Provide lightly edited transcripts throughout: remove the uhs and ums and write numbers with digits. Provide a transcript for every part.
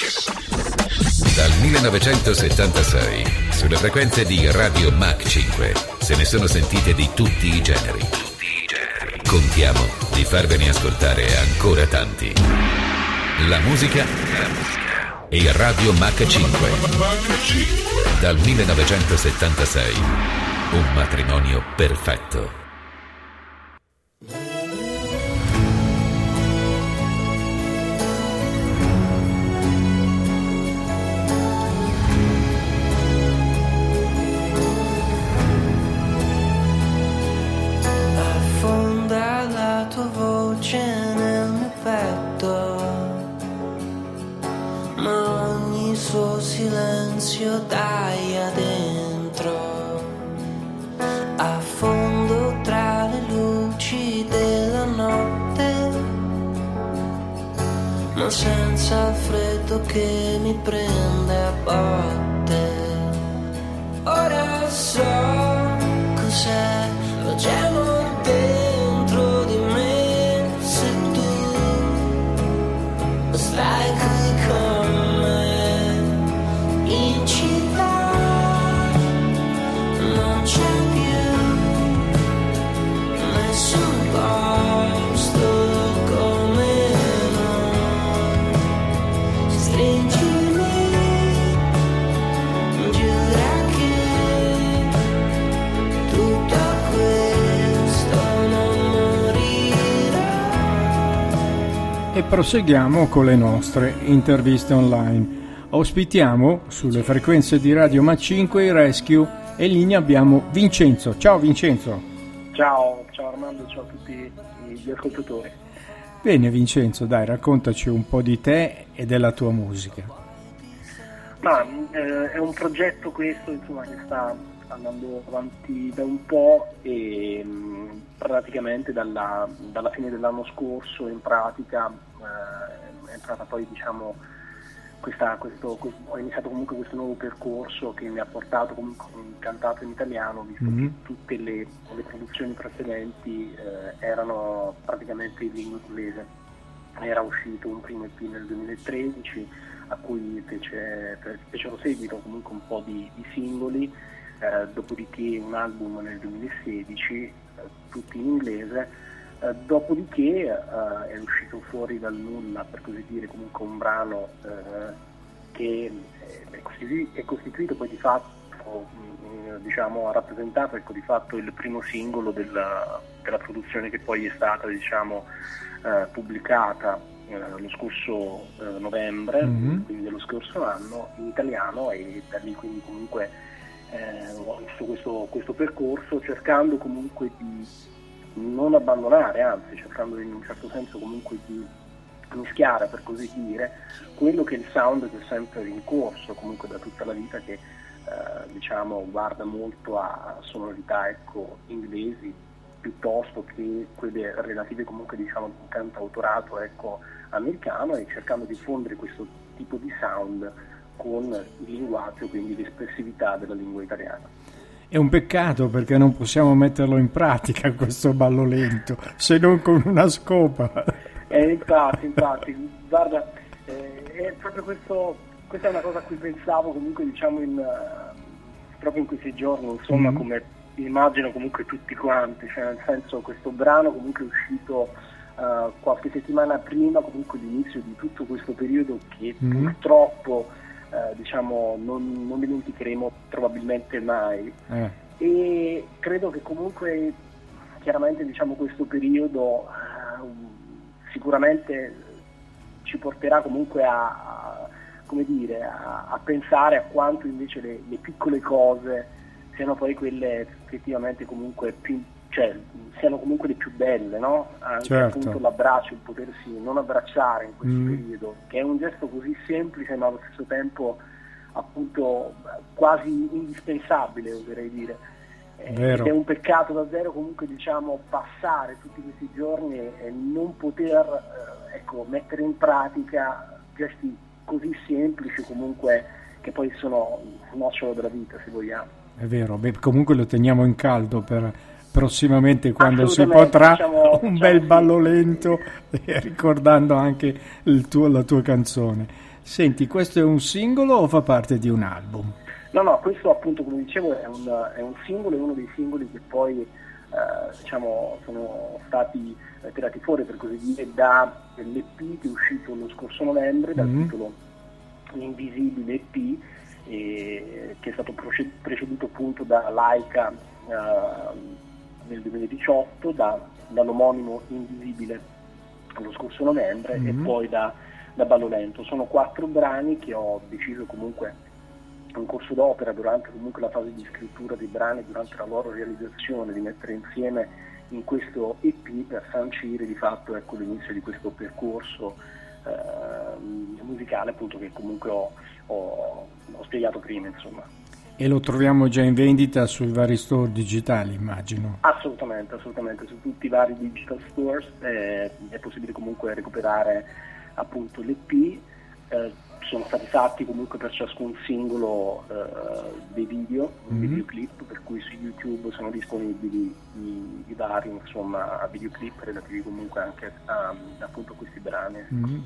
Dal 1976, sulle frequenze di Radio Mach 5, se ne sono sentite di tutti i generi. Contiamo di farvene ascoltare ancora tanti. La musica e Radio Mach 5. Dal 1976, un matrimonio perfetto. Nel mio petto, ma ogni suo silenzio taglia dentro, affondo tra le luci della notte, ma senza il freddo che mi prende a botte. Ora so cos'è, lo gemo dentro di me. Stai qui con me in città, non c'è più nessun posto come noi. Stringimi, giura che tutto questo non morirà. E proseguiamo con le nostre interviste online. Ospitiamo sulle frequenze di Radio Mach 5 i Rescue e in linea abbiamo Vincenzo. Ciao Vincenzo. Ciao Armando, ciao a tutti gli ascoltatori. Bene Vincenzo, dai, raccontaci un po' di te e della tua musica. Ma è un progetto questo, insomma, che sta andando avanti da un po' e praticamente dalla fine dell'anno scorso in pratica è entrata poi, diciamo, ho iniziato comunque questo nuovo percorso che mi ha portato comunque un cantato in italiano, visto che tutte le produzioni precedenti erano praticamente in lingua inglese. Era uscito un primo EP nel 2013 a cui fecero seguito comunque un po' di singoli, dopodiché un album nel 2016, tutti in inglese. Dopodiché è uscito fuori dal nulla, per così dire, comunque un brano che è costituito poi di fatto, diciamo, ha rappresentato, ecco, di fatto il primo singolo della produzione che poi è stata, diciamo, pubblicata lo scorso novembre, quindi dello scorso anno, in italiano, e da lì quindi comunque ho visto questo percorso, cercando comunque di non abbandonare, anzi cercando in un certo senso comunque di mischiare, per così dire, quello che è il sound che è sempre rincorso comunque da tutta la vita, che diciamo guarda molto a sonorità, ecco, inglesi piuttosto che quelle relative comunque, diciamo, a un cantautorato, ecco, americano, e cercando di fondere questo tipo di sound con il linguaggio, quindi l'espressività della lingua italiana. È un peccato perché non possiamo metterlo in pratica questo ballo lento, se non con una scopa. Infatti, guarda, è proprio questa è una cosa a cui pensavo comunque, diciamo, proprio in questi giorni, insomma, come immagino comunque tutti quanti, cioè nel senso, questo brano comunque è uscito qualche settimana prima comunque l'inizio di tutto questo periodo che purtroppo diciamo non dimenticheremo probabilmente mai, e credo che comunque chiaramente, diciamo, questo periodo sicuramente ci porterà comunque a pensare a quanto invece le piccole cose siano poi quelle effettivamente comunque più, cioè siano comunque le più belle, no? Anche certo. Appunto l'abbraccio, il potersi non abbracciare in questo periodo, che è un gesto così semplice ma allo stesso tempo appunto quasi indispensabile, oserei dire. Ed è un peccato davvero comunque, diciamo, passare tutti questi giorni e non poter mettere in pratica gesti così semplici comunque, che poi sono il nocciolo della vita, se vogliamo. È vero, comunque lo teniamo in caldo per prossimamente quando si potrà, un bel ballo lento, ricordando anche la tua canzone. Senti, questo è un singolo o fa parte di un album? No, questo appunto, come dicevo, è un singolo, è uno dei singoli che poi sono stati tirati fuori, per così dire, dall'EP che è uscito lo scorso novembre, dal titolo Invisibile EP, che è stato preceduto appunto da Laika nel 2018, dall'omonimo Invisibile lo scorso novembre, e poi da Ballo Lento. Sono 4 brani che ho deciso comunque in corso d'opera, durante comunque la fase di scrittura dei brani, durante la loro realizzazione, di mettere insieme in questo EP per sancire di fatto, ecco, l'inizio di questo percorso musicale, appunto, che comunque ho spiegato prima, insomma. E lo troviamo già in vendita sui vari store digitali, immagino? Assolutamente, su tutti i vari digital stores è possibile comunque recuperare appunto l'EP. Sono stati fatti comunque per ciascun singolo dei videoclip, per cui su YouTube sono disponibili i vari, insomma, videoclip relativi comunque anche appunto a questi brani.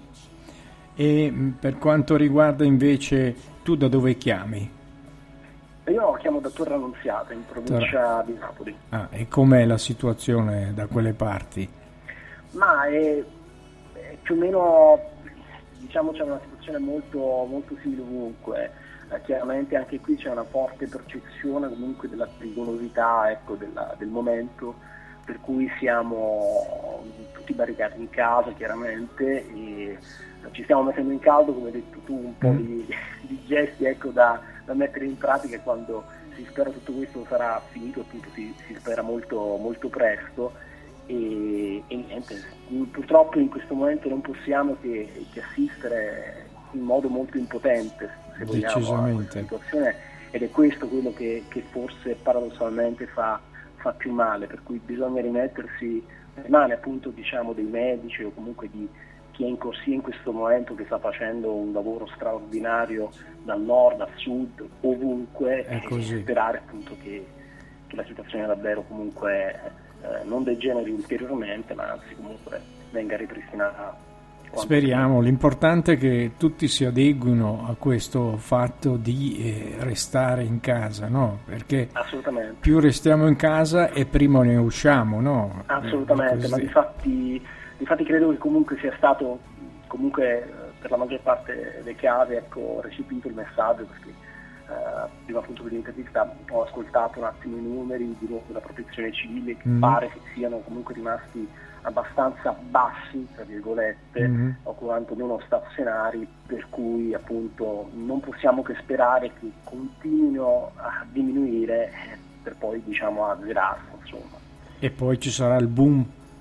E per quanto riguarda invece, tu da dove chiami? Io chiamo da Torre Annunziata, in provincia di Napoli. E com'è la situazione da quelle parti? Ma è più o meno, diciamo, c'è una situazione molto, molto simile ovunque. Chiaramente anche qui c'è una forte percezione comunque della pericolosità, ecco, del momento, per cui siamo tutti barricati in casa, chiaramente, e ci stiamo mettendo in caldo, come hai detto tu, un po' di gesti, ecco, da mettere in pratica quando si spera tutto questo sarà finito, appunto si spera molto, molto presto. E niente, purtroppo in questo momento non possiamo che assistere in modo molto impotente, se vogliamo, a questa situazione, ed è questo quello che forse paradossalmente fa più male, per cui bisogna rimettersi le mani, appunto, diciamo, dei medici o comunque di chi è in corsia in questo momento, che sta facendo un lavoro straordinario dal nord al sud, ovunque, e sperare appunto che la situazione davvero comunque non degeneri ulteriormente, ma anzi comunque venga ripristinata. Speriamo, l'importante è che tutti si adeguino a questo fatto di restare in casa, no? Perché più restiamo in casa e prima ne usciamo, no? Assolutamente, ma difatti credo che comunque sia stato per la maggior parte dei casi, ecco, recepito il messaggio, perché prima appunto dell'intervista ho ascoltato un attimo i numeri di nuovo della protezione civile, che pare che siano comunque rimasti abbastanza bassi, tra virgolette, o quantomeno stazionari, per cui appunto non possiamo che sperare che continuino a diminuire per poi, diciamo, azzerarsi, insomma. E poi ci sarà il boom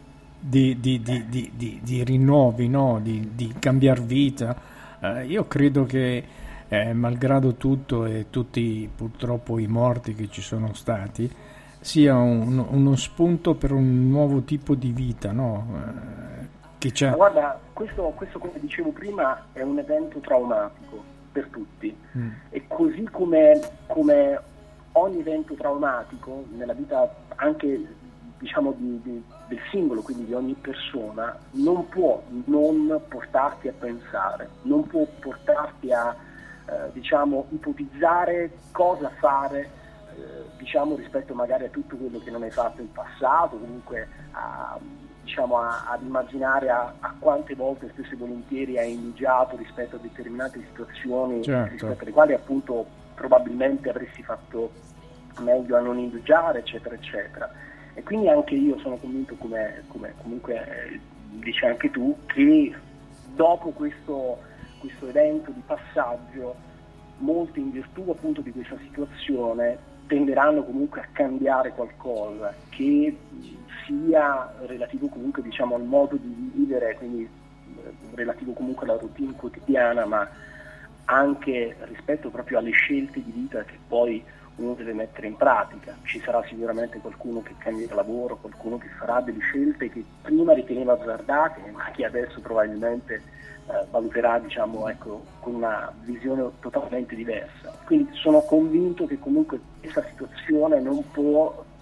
di rinnovi, no? Di cambiar vita. Io credo che malgrado tutto e tutti purtroppo i morti che ci sono stati, sia uno spunto per un nuovo tipo di vita, no? Che c'è. Ma guarda, questo come dicevo prima è un evento traumatico per tutti, e così come ogni evento traumatico nella vita, anche, diciamo, del singolo, quindi di ogni persona, non può non portarti a pensare, non può portarti a diciamo ipotizzare cosa fare, diciamo, rispetto magari a tutto quello che non hai fatto in passato, comunque ad immaginare a quante volte spesso e volentieri hai indugiato rispetto a determinate situazioni, rispetto alle quali appunto probabilmente avresti fatto meglio a non indugiare, eccetera eccetera. E quindi anche io sono convinto, come comunque dici anche tu, che dopo questo evento di passaggio, molti, in virtù appunto di questa situazione, tenderanno comunque a cambiare qualcosa, che sia relativo comunque, diciamo, al modo di vivere, quindi relativo comunque alla routine quotidiana, ma anche rispetto proprio alle scelte di vita che poi uno deve mettere in pratica. Ci sarà sicuramente qualcuno che cambierà lavoro, qualcuno che farà delle scelte che prima riteneva azzardate, ma che adesso probabilmente valuterà, diciamo, ecco, con una visione totalmente diversa. Quindi sono convinto che comunque questa situazione non può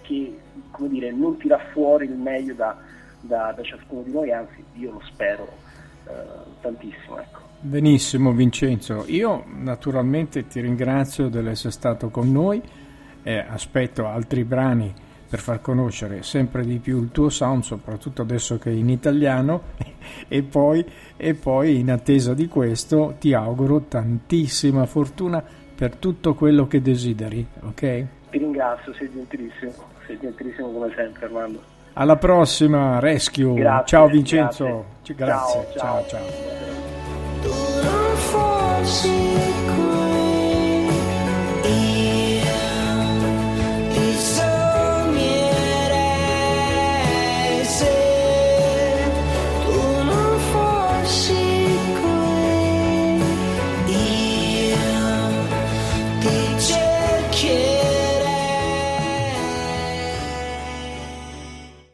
che, come dire, non tira fuori il meglio da ciascuno di noi, anzi io lo spero tantissimo, ecco. Benissimo Vincenzo, io naturalmente ti ringrazio dell'essere stato con noi, aspetto altri brani per far conoscere sempre di più il tuo sound, soprattutto adesso che è in italiano, e poi in attesa di questo ti auguro tantissima fortuna per tutto quello che desideri, ok? Ti ringrazio, sei gentilissimo come sempre, Armando. Alla prossima Rescue. Grazie, ciao Vincenzo, grazie. ciao. Ciao. Tu non fossi qui.